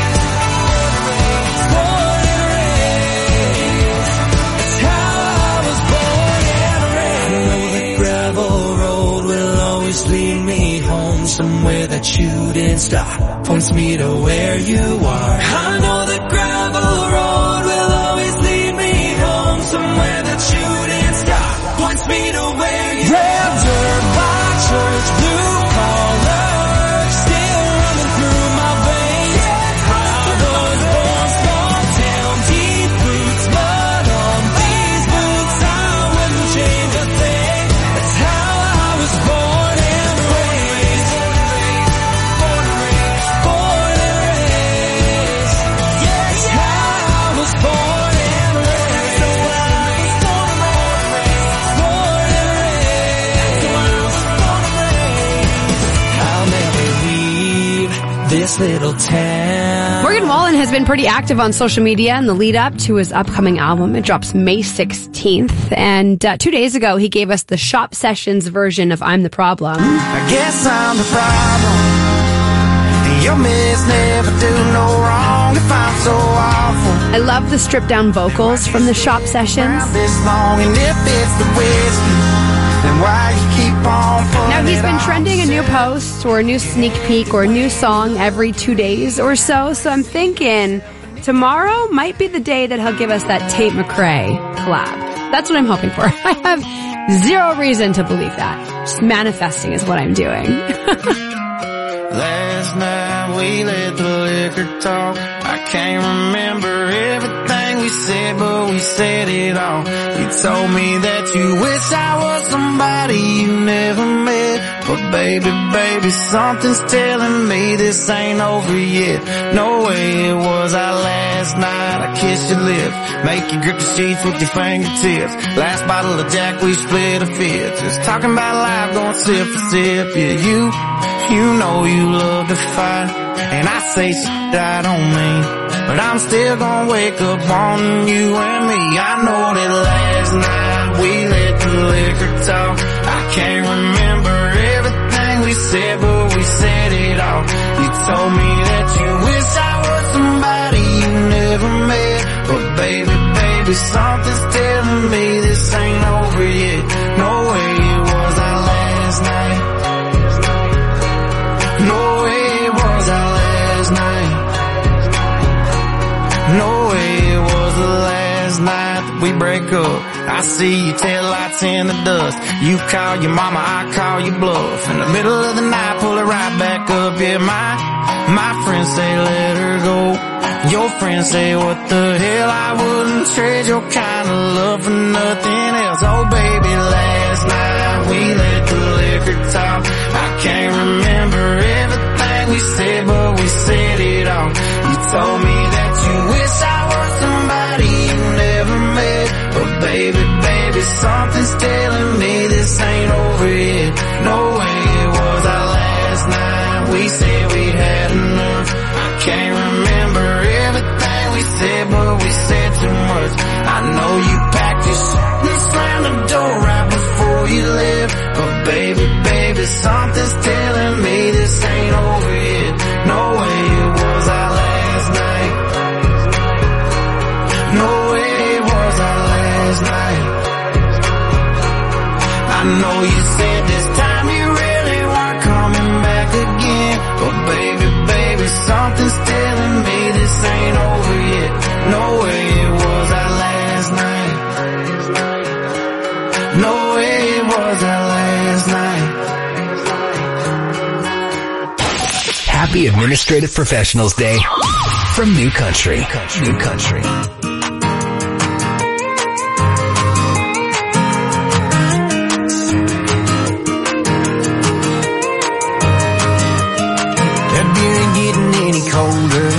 Born and raised. It's how I was born and raised. I know the gravel road will always lead me home, somewhere that you didn't stop, points me to where you are. I know the gravel road will always lead me home, somewhere that you didn't stop, points me to where you are. Red dirt by church, blue collar, still running through my veins. I was born small town, deep roots, but on these boots I wouldn't change a thing. That's how I was born and raised. Born and raised. Born and this little town. Morgan Wallen has been pretty active on social media in the lead up to his upcoming album. It drops May sixteenth. And uh, two days ago, he gave us the Shop Sessions version of I'm the Problem. I guess I'm the problem. And your miss never do no wrong if I'm so awful. I love the stripped down vocals from the Shop Sessions. This long, and if it's the whiskey, then why you keep on pulling Now, he's it been off? trending a new post or a new sneak peek or a new song every two days or so. So I'm thinking tomorrow might be the day that he'll give us that Tate McRae collab. That's what I'm hoping for. I have zero reason to believe that. Just manifesting is what I'm doing. Last night we let the liquor talk. I can't remember everything we said, but we said it all. You told me that you wish I was somebody you never met. But baby, baby, something's telling me this ain't over yet. No way it was our last night. I kissed your lips, make you grip the sheets with your fingertips. Last bottle of Jack, we split a fifth. Just talking about life, going sip for sip. Yeah, you, you know you love to fight, and I say shit I don't mean, but I'm still gonna wake up wanting you and me. I know that last night we let the liquor talk. I can't remember everything we said, but we said it all. You told me that you wish I was somebody you never met. But baby, baby, something's telling me this ain't over yet. No way it was our last night. No way it was our last night. No way it was the last night that we break up. I see your taillights in the dust. You call your mama, I call your bluff. In the middle of the night, pull it right back up. Yeah, my, my friends say let her go. Your friends say what the hell, I wouldn't trade your kind of love for nothing else. Oh baby, last night we let the liquor talk. I can't remember everything we said, but we said it all. You told me that you wish I was somebody you never met. But baby, baby, something's telling me this ain't over yet. No way it was our last night. We said we had enough. I can't remember everything we said, but we said too much. I know you packed your shit and slammed the door right before you left. But baby, baby, something's telling me this ain't over yet. No way it was our last night. No way it was our last night. I know you said this time you really weren't coming back again. But baby, baby, something's telling me this ain't over yet. No way it was our last night. No way it was our last night. Happy Administrative Professionals Day from New Country. New Country. That beer ain't getting any colder,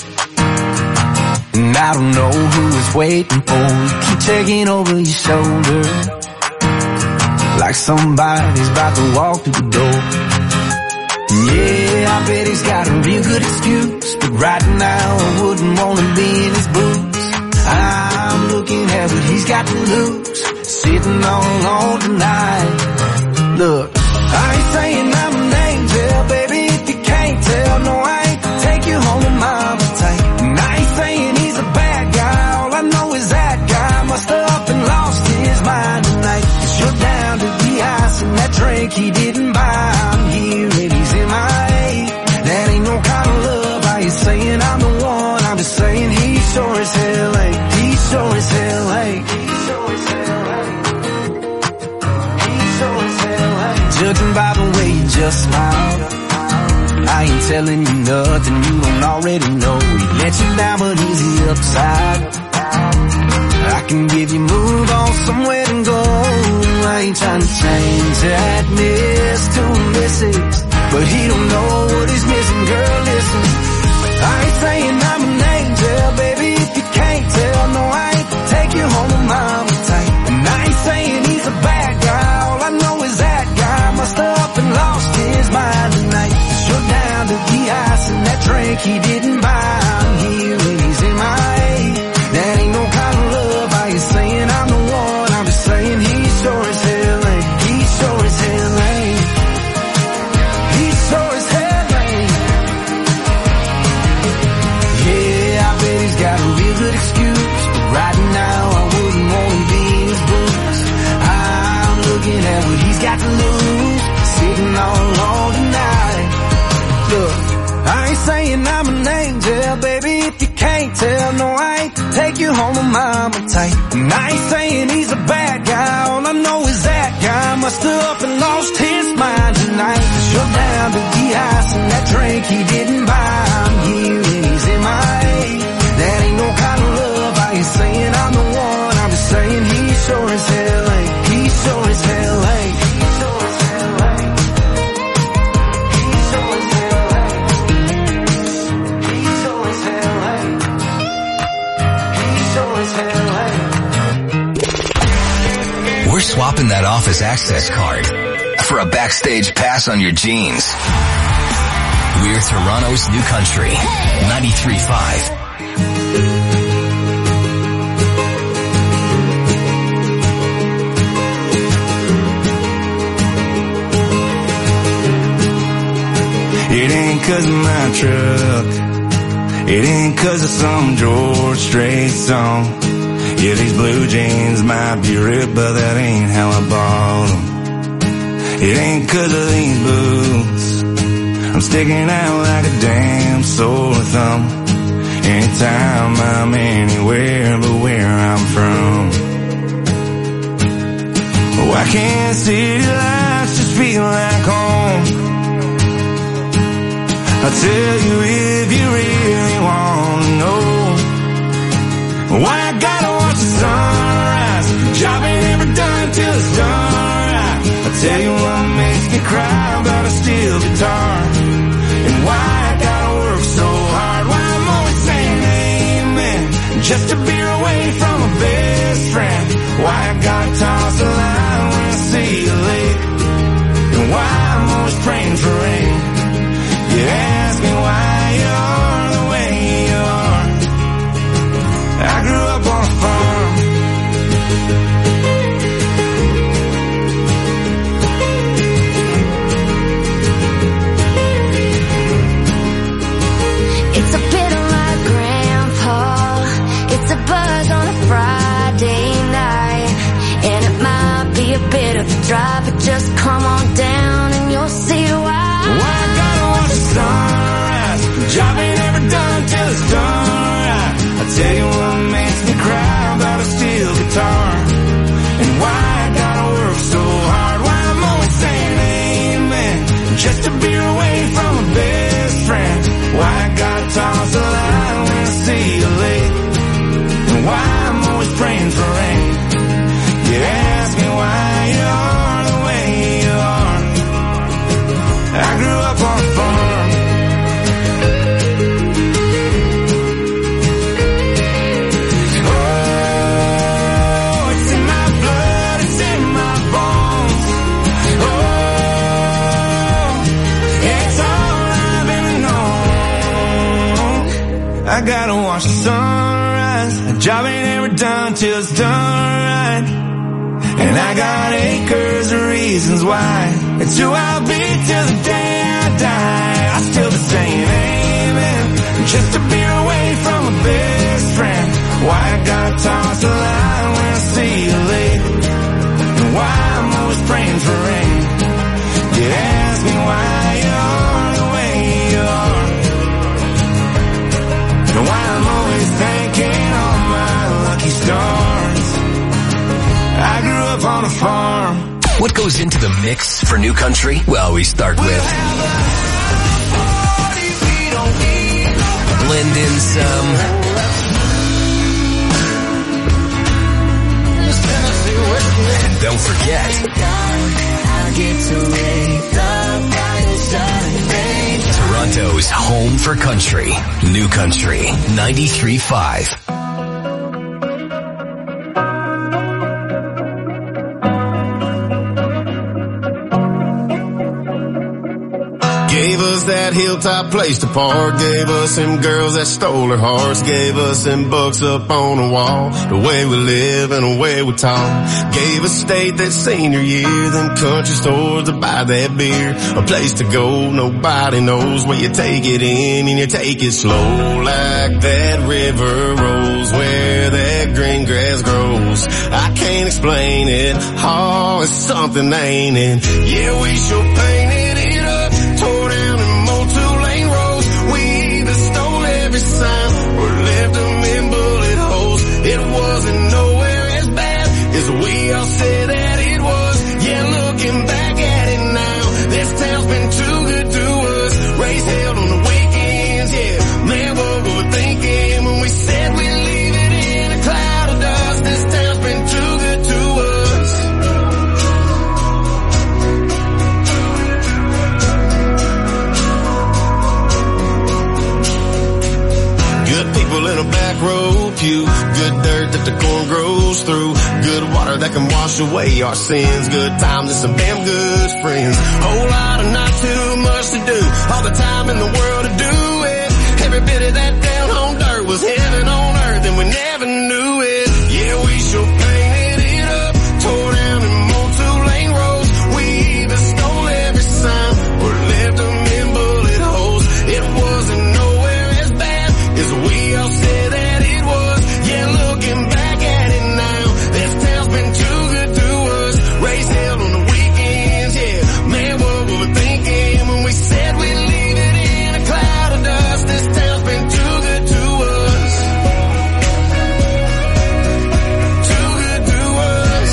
and I don't know who is waiting for you. Keep checking over your shoulder, like somebody's about to walk through the door. Yeah, I bet he's got a real good excuse, but right now I wouldn't want to be in his boots. I'm looking at what he's got to lose, sitting all alone tonight. Look, I ain't saying I'm an angel, baby, if you can't tell. No, I ain't to take you home with my appetite. And I ain't saying he's a bad guy, all I know is that guy must have up and lost his mind tonight. 'Cause you're down to the ice and that drink he didn't buy. I'm here and he's in my A. That ain't no kind of love. I ain't saying I'm the one, I'm just saying he sure as hell ain't. He sure as hell ain't. He sure as hell ain't. He sure as hell ain't. Judging by the way you just smiled, I ain't telling you nothing you don't already know. He let you down, but he's the upside. I can give you move on somewhere to go. I ain't trying to change that miss to a missus, but he don't know what he's missing. Girl, listen, I ain't saying I'm an angel, baby, if you can't tell. No, I ain't to take you home with mama tight. And I ain't saying he's a bad guy, all I know is that guy must have up and lost his mind tonight. 'Cause you're down to the ice and that drink he didn't buy. I'm here when he's in my A. That ain't no kind of love. I ain't saying I'm the one. I'm just saying he's sure as hell ain't. He's sure as hell ain't. He's sure as hell ain't. Yeah, I bet he's got a real good excuse, but right now I wouldn't want to be in his boots. I'm looking at what he's got to lose, sitting all alone tonight. Look, I ain't saying I'm an angel, baby, if you can't tell, no, I ain't take you home to mama tight. And I ain't saying he's a bad guy, all I know is that guy must have up and lost his mind tonight. Cause you're down to the ice and that drink he didn't buy. I'm here and he's in my A. That ain't no kind of love, I ain't saying I'm the one. I'm just saying he's sure as hell ain't. He's sure as hell ain't. He's sure as hell ain't. He's sure as hell ain't. He's sure as hell ain't. He's sure as hell ain't. We're swapping that office access card for a backstage pass on your jeans. We're Toronto's New Country, ninety-three point five. It ain't cause of my truck, it ain't cause of some George Strait song. Yeah, these blue jeans might be ripped, but that ain't how I bought them. It ain't cause of these boots, I'm sticking out like a damn sore thumb. Anytime I'm anywhere but where I'm from. Why can't city lights just feel like home? I'll tell you if you really want to know. Why I gotta watch the sunrise, job ain't ever done till it's done right. I'll tell you what makes me cry about a steel guitar. And why I gotta work so hard, why I'm always saying amen, just a beer away from a best friend. Why I gotta toss a line when I see you late, and why I'm always praying for rain. You ask me why you are the way you are. I grew up on a farm. It's a bit like Grandpa. It's a buzz on a Friday night, and it might be a bit of a drive, but just come on down and you'll see why. Why I gotta watch the sunrise, job ain't ever done till it's done right. I'll tell you what makes me cry about a steel guitar. And why I gotta work so hard, why I'm always saying amen, just a beer away from a best friend. Why I gotta toss a line when I see you late, and why I'm always praying for rain. You ask me why you are the way you are. I grew up on a farm. Oh, it's in my blood, it's in my bones. Oh, it's all I've ever known. I gotta watch the sunrise, a job ain't ever done till it's done right. And I got acres of reasons why. It's who I'll be till the day I die. I still be saying amen, just a beer away from a best friend. Why I gotta toss a line when I see you late, and why I'm always praying for rain. You ask me why you are the way you are, and why I'm always thanking all my lucky stars. I grew up on a farm. What goes into the mix for New Country? Well, we start with blend in some and don't forget Toronto's home for country. New Country ninety-three point five. Gave us that hilltop place to park, gave us them girls that stole our hearts, gave us them books up on the wall, the way we live and the way we talk. Gave us state that senior year, them country stores to buy that beer, a place to go, nobody knows where you take it in and you take it slow, like that river rolls where that green grass grows. I can't explain it, oh, it's something, ain't it? Yeah, we sure painted it up, tore down and mowed two-lane roads. We either stole every sign or left them in bullet holes. It wasn't nowhere as bad as we all said that it was. Yeah, looking back at it now, this town's been too good to us. Raised hell on the weekends, yeah. Man, what we were thinking when we said we'd leave it in a cloud of dust. This town's been too good to us. Good people in a back row pew, good dirt that the corn grows through, good water that can wash away our sins, good times and some damn good friends, whole lot of not too much to do, all the time in the world to do it, every bit of that down home dirt was heaven on earth and we never knew it. Yeah, we sure painted it up, tore down and mowed two-lane roads. We either stole every sign or left them in bullet holes. It wasn't nowhere as bad as we all said that it was. Yeah, looking back at it now, this town's been too good to us. Raised hell on the weekends, yeah. Man, what we were thinking when we said we'd leave it in a cloud of dust. This town's been too good to us. Too good to us.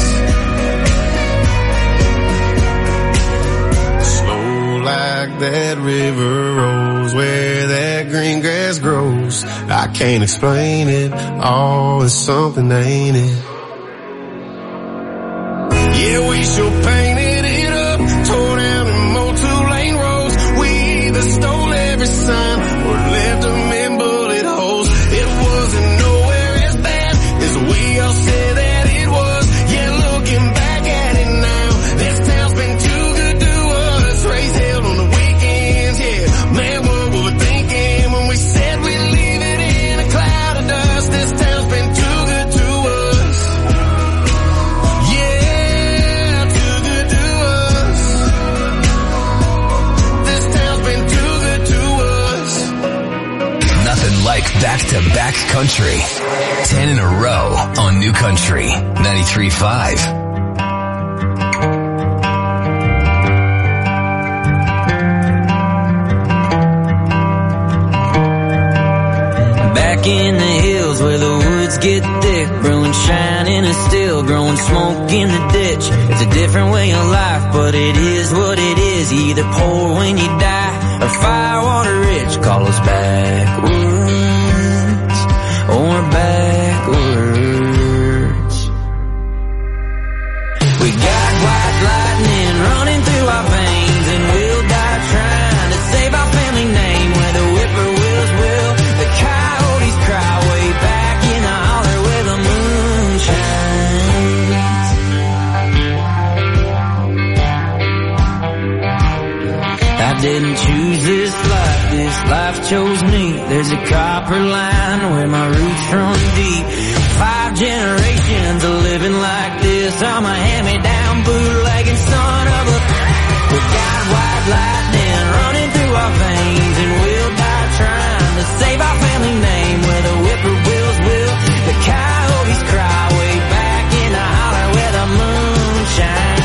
Slow like that river rolls where that green grass grows. I can't explain it, oh, it's something, ain't it? Yeah, we sure painted it up, tore down and mowed two-lane roads. We either stole every sign or left them in bullet holes. It wasn't nowhere as bad as we all said that it was. Yeah, looking back at it now, this town's been too good to us. Raised hell on the weekends, yeah. Man, what we were thinking when we said we'd leave it in a cloud of dust. This town's been too good to us. Yeah, too good to us. This town's been too good to us. Nothing like back-to-back country. Ten in a row on New Country ninety-three point five. Back in the hills where the woods get thick, brewing shining and still growing smoke in the ditch. It's a different way of life, but it is what it is. You either poor when you die or firewater rich. Call us backwards or backwards. We got white lightning running through our veins, and we'll die trying to save our family name. Where the whippoorwills will, the coyotes cry way back in the holler where the moon shines. I didn't choose this life, this life chose me. There's a copper line where my roots run deep. Five generations of living like this. I'm a hand-me-down bootlegging son of a... We got white lightning running through our veins, and we'll die trying to save our family name. Where the whippoorwills will, the coyotes cry way back in the holler where the moon shines.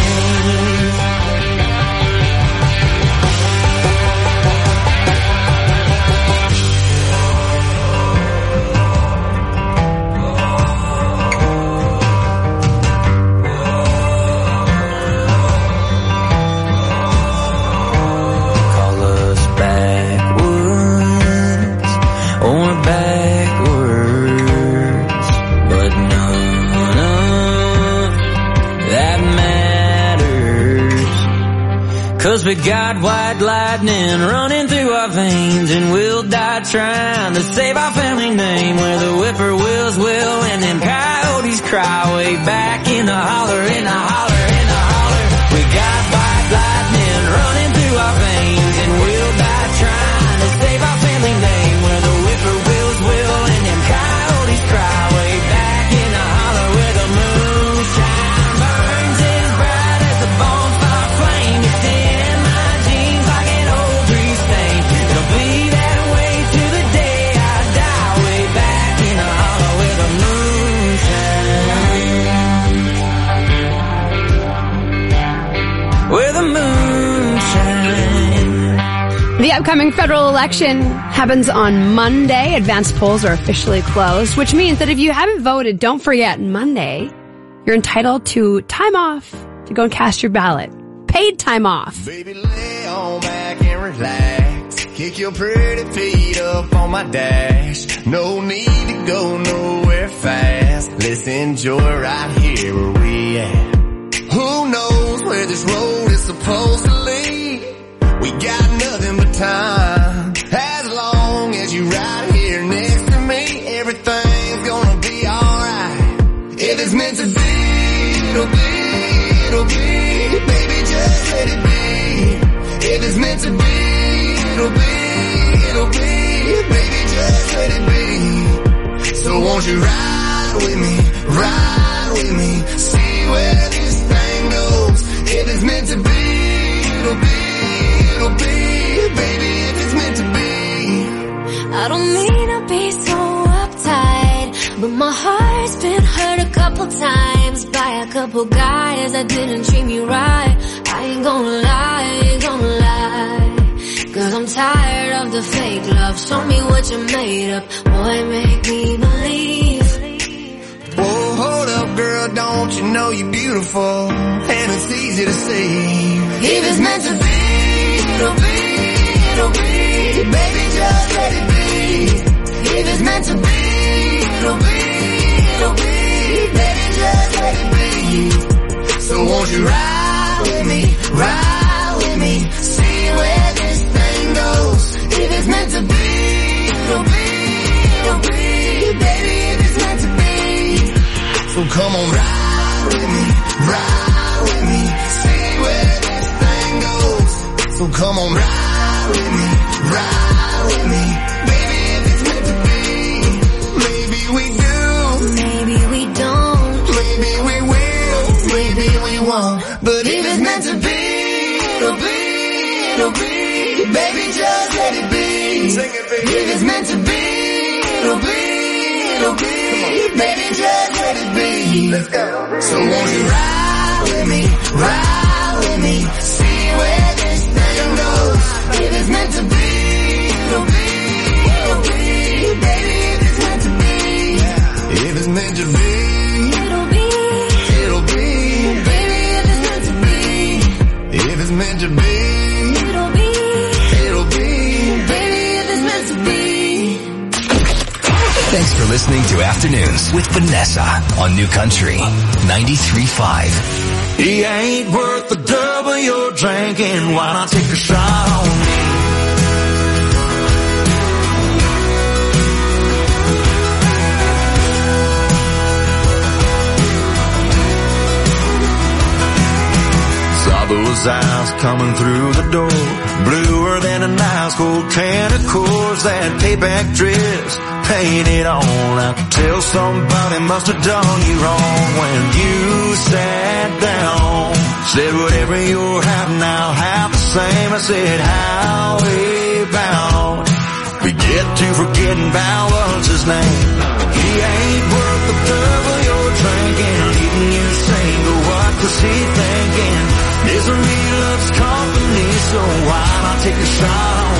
Cause we got white lightning running through our veins, and we'll die trying to save our family name. Where the whippoorwills will, and them coyotes cry way back in the holler, in the holler, in the holler. We got white lightning running through our veins, and The upcoming federal election happens on Monday. Advanced polls are officially closed, which means that if you haven't voted, don't forget, Monday, you're entitled to time off to go and cast your ballot. Paid time off. Baby, lay on back and relax. Kick your pretty feet up on my dash. No need to go nowhere fast. Let's enjoy right here where we at. Who knows where this road is supposed to lead? We got nothing but time. As long as you right here next to me, everything's gonna be alright. If it's meant to be, it'll be, it'll be. Baby, just let it be. If it's meant to be, it'll be, it'll be. Baby, just let it be. So won't you ride with me, ride with me, see where this thing goes. If it's meant to be, it'll be, it'll be. Baby, if it's meant to be. I don't mean to be so uptight, but my heart's been hurt a couple times by a couple guys that didn't treat me right. I ain't gonna lie, I ain't gonna lie, 'cause I'm tired of the fake love. Show me what you're made of, boy, make me believe. Whoa, hold up, girl, don't you know you're beautiful, and it's easy to see. If it's meant to be, it'll be, it'll be. Baby, just let it be. If it's meant to be, it'll be, it'll be. Baby, just let it be. So won't you ride with me, ride with me, see where this thing goes. If it's meant to be, it'll be, it'll be. Baby, if it's meant to be. So come on, ride with me, ride with me, see where this thing goes. So come on, ride with me, ride with me, baby, if it's meant to be. Maybe we do, maybe we don't, maybe we will, maybe we won't. But if it's meant to be, it'll be, it'll be. Baby, just let it be. Sing it, baby. If it's meant to be, it'll be, it'll be. Baby, just let it be. Let's go. So won't you ride with me, ride with me, see where this thing goes. If it's meant to be, it'll be, it'll be. Baby, if it's meant to be, if it's meant to be, it'll be, it'll be. Baby, if it's meant to be, if it's meant to be, it'll be, it'll be. Baby, if it's meant to be. Thanks for listening to Afternoons with Vanessa on New Country ninety-three point five. He ain't worth the double you're drinking. Why not take a shot on me? Saw those eyes coming through the door, bluer than an ice cold can of Coors. That payback dress painted on. I could tell somebody must have done you wrong when you sat down. Said whatever you're having, I'll have the same. I said, how about we get to forgetting about what's his name? He ain't worth the double you're drinking, leaving you single. What was he thinking? Misery loves company, so why not take a shot on